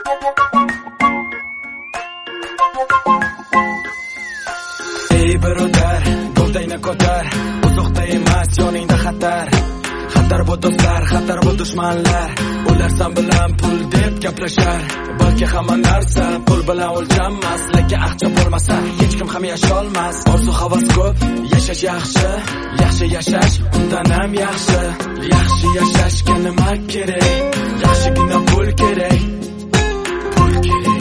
Ey birodar, gavdangni ko'tar, uzoqda emas yoningda xatar. Xatar bu do'stlar, xatar bu dushmanlar. Ular sen bilan pul deb gaplashar. Balki hamma narsa pul bilan o'lchanmas, lekin aqcha bo'lmasa hech kim ham yasholmas. Orzu havas ko'p, yashash yaxshi, yaxshi yashash undan ham yaxshi. Yaxshi yashashga nima kerak? Yaxshigina pul kerak. Pul kerak.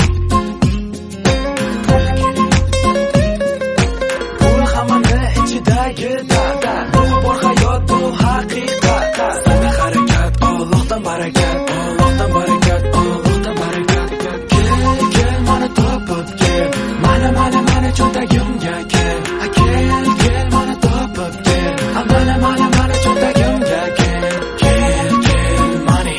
Pul hammani ichidagi dard. Bu bor hayot, bu haqiqat. Sana harakat, Allohdan barakat, Allohdan barakat, Allohdan barakat. Kel, mana topib kel. Mana cho'ntagimga kel. Kel, mana topib kel. Mana cho'ntagimga kel. Kel, money.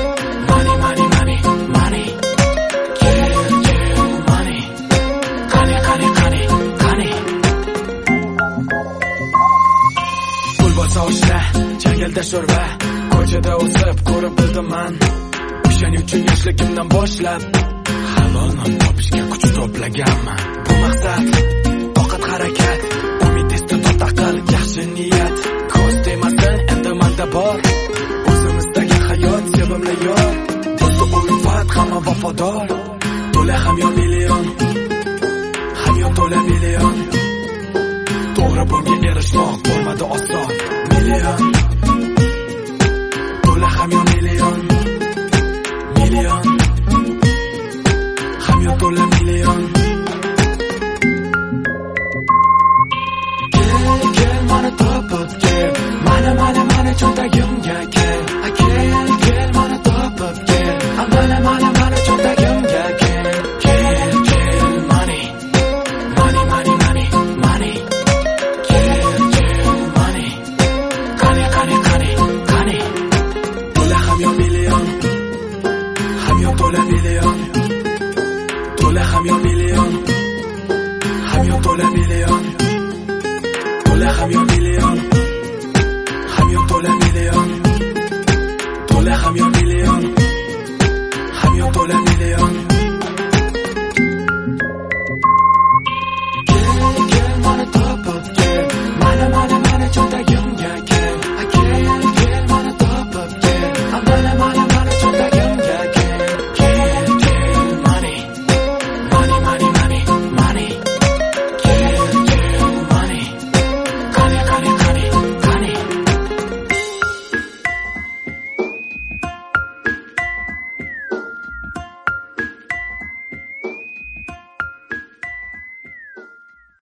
Kel, money. Qani. Pul bo'lsa oshna, jangalda sho'rva, ko'chada o'sib ko'rib bildiman. O'shaning uchun yoshligimdan boshlab halol non topishga kuch to'plaganman. Bu maqsad, toqat harakat, umid istiqomat aql, yaxshi niyat. Ko'z tegmasin endi menda bor, o'zimizdagi hayot, sevimli yor. Do'sti ulfat, hamma vafodor. To'la hamyon million, hamyon to'la million. To'g'ri bunga erishmoq bo'lmadi oson. Million, to'la hamyon million. Hamyon to'la million. Kel, mana topib kel. Mana cho'ntagimga kel. Kel, mana topib kel. Mana cho'ntagimga kel. Kel, money. Kel, money. Qani. To'la hamyon million. Hamyon to'la million. To'la hamyon million. Hamyon to'la million. To'la hamyon million. Hamyon to'la million. To'la hamyon million. Hamyon to'la million.